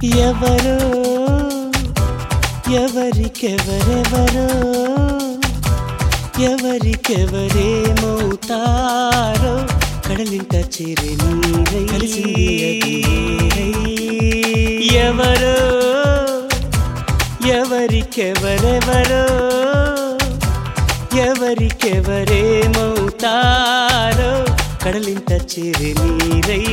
ఎవరో ఎవరికెవరెవరో ఎవరికెవరేమవుతారో కడలింట చేరే నీరై కలిసింది ఎవరో ఎవరికెవరెవరో ఎవరికెవరేమవుతారో కడలింట చేరే నీరై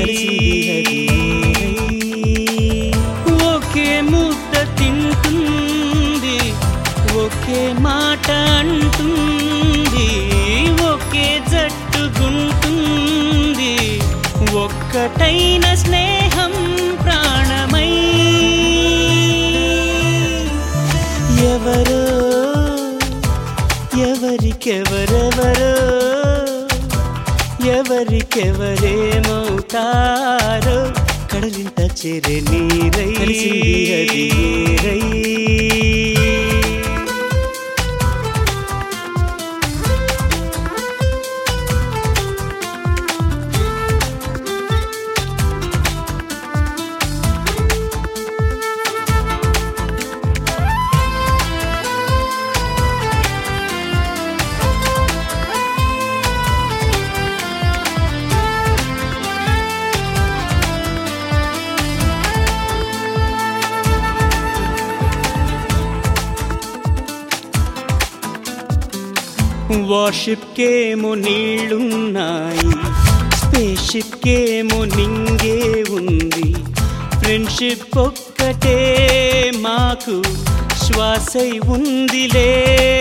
ఒకే ముద్ద తింటుంది ఒకే మాట అంటుంది ఒకే జట్టుగుంటుంది ఒక్కటైన స్నేహం ప్రాణమై ఎవరో ఎవరికెవరెవరో ఎవరికెవరేమవుతారో కడలింట చేరే నీరై వార్షిప్ కేమో నీళ్ళున్నాయి స్పేస్షిప్ కేమో నింగే ఉంది ఫ్రెండ్షిప్ ఒక్కటే మాకు శ్వాసై ఉందిలే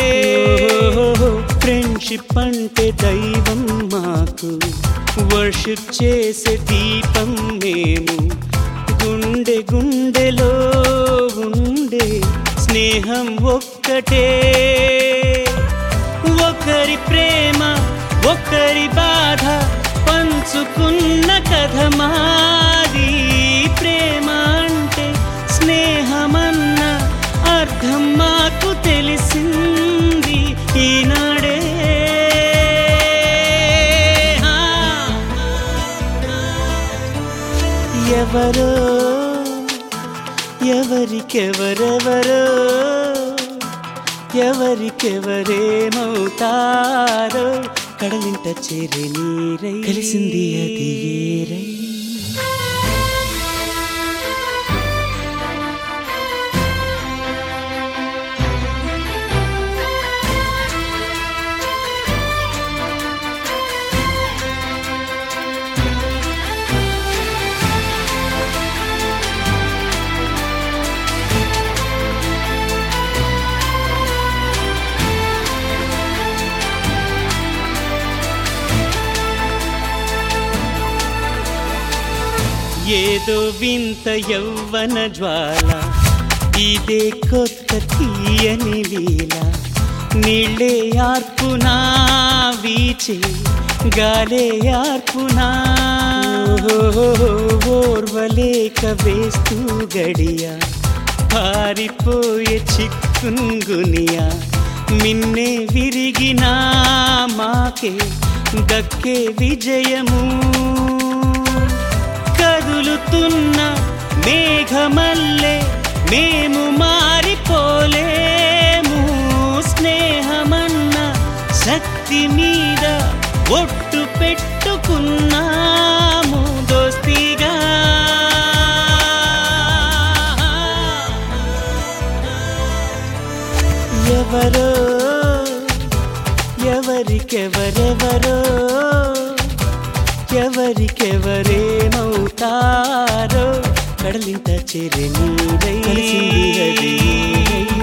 ఫ్రెండ్షిప్ అంటే దైవం మాకు వర్షిప్ చేసే దీపం మేము గుండె గుండెలో ఉండే స్నేహం ఒక్కటే ఒకరి ప్రేమ ఒకరి బాధ పంచుకున్న కథ మాది ప్రేమ అంటే స్నేహమన్న అర్థం మాకు తెలిసింది ఈనాడే ఎవరో ఎవరికెవరెవరో ఎవరికెవరేమవుతారో కడలింట చేరే నీరై కలిసింది అది ఏరై ఏదో వింత యవ్వన జ్వాల ఇదే కొత్త తీయని లీల నీళ్ళే ఆర్పునా వీచే గాలే ఆర్పునా ఓర్వలేక వేస్తూ గడియ పారిపోయే చిక్కున్గునియా మిన్నే విరిగినా మాకే దక్కే విజయము కదులుతున్న మేఘమల్లే మేము మారిపోలేము స్నేహమన్న శక్తి మీద ఒట్టు పెట్టుకున్నాము దోస్తీగా ఎవరో ఎవరికెవరెవరో ఎవరికెవరేమవుతారో కడలింట చేరే నీరై కలిసింది అది